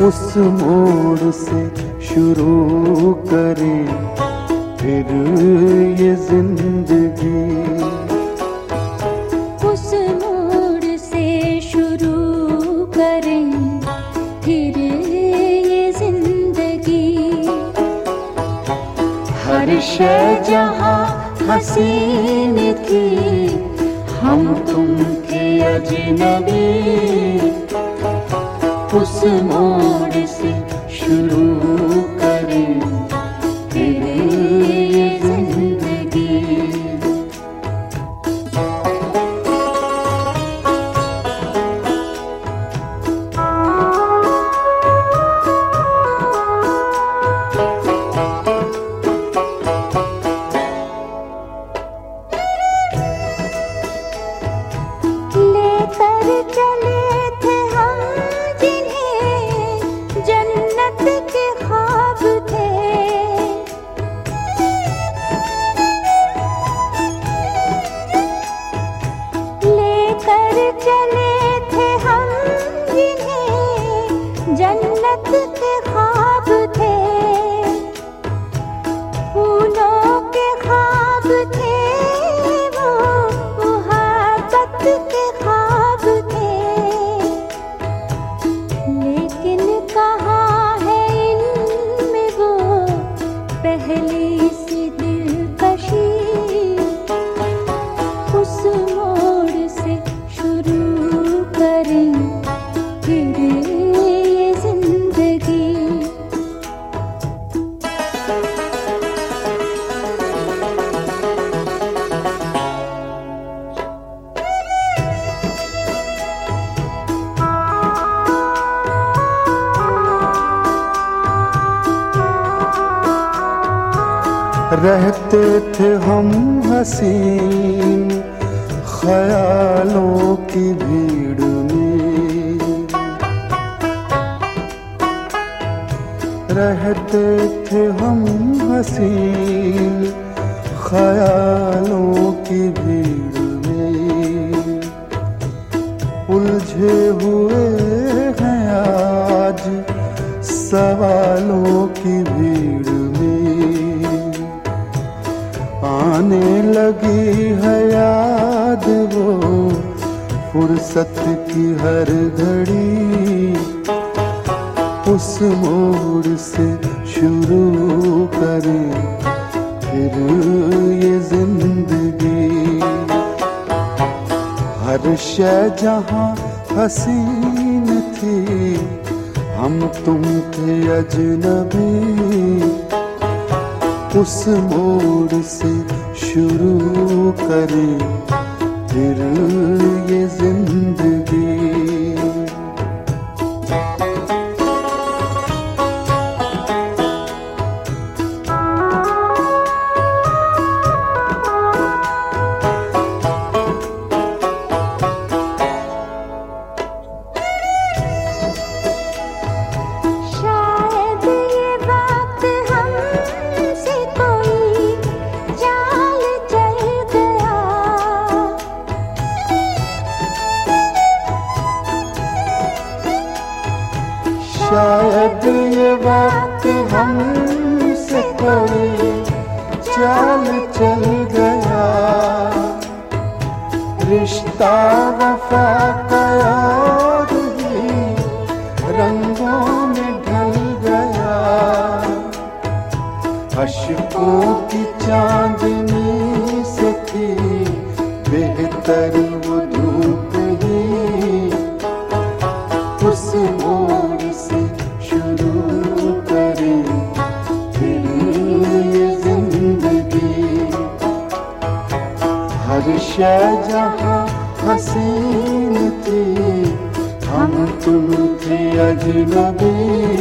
उस मोड़ से शुरू करें फिर ये जिंदगी। उस मोड़ से शुरू करें फिर ये जिंदगी। हर शय जहाँ हसीन थी, हम तुम थे अजनबी। उस मोड़ से शुरू करें फिर ये जिंदगी। लेकर चले थे हम जिन्हें जन्नत के ख्वाब थे। लेकर चले थे हम जिन्हें जन्नत के ख्वाब थे। फूलों के ख्वाब थे वो, मोहब्बत के ख्वाब थे। लेकिन कहाँ है इनमें वो पहली सी दिलकशी। उस मोड़ से शुरू करें फिर ये जिंदगी। रहते थे हम हसीन ख्यालों की भीड़ में। रहते थे हम हसीन ख्यालों की भीड़ में। उलझे हुए हैं आज सवालों की भीड़ में। आने लगी है याद वो फुर्सत की हर घड़ी। उस मोड़ से शुरू करें फिर ये जिंदगी। हर शय जहाँ हसीन थी, हम तुम थे अजनबी। उस मोड़ से शुरू करें फिर ये जिंदगी। शायद ये वक्त हमसे कोई चाल चल गया। शायद ये वक्त हमसे कोई चाल चल गया। रिश्ता वफा का और भी रंगों में ढल गया। अश्कों की चांदनी से थी बेहतर वो धूप ही। उस मोड़ से शुरू करें फिर ये जिंदगी। हर शय जहाँ हसीन थी, हम तुम थे अजनबी।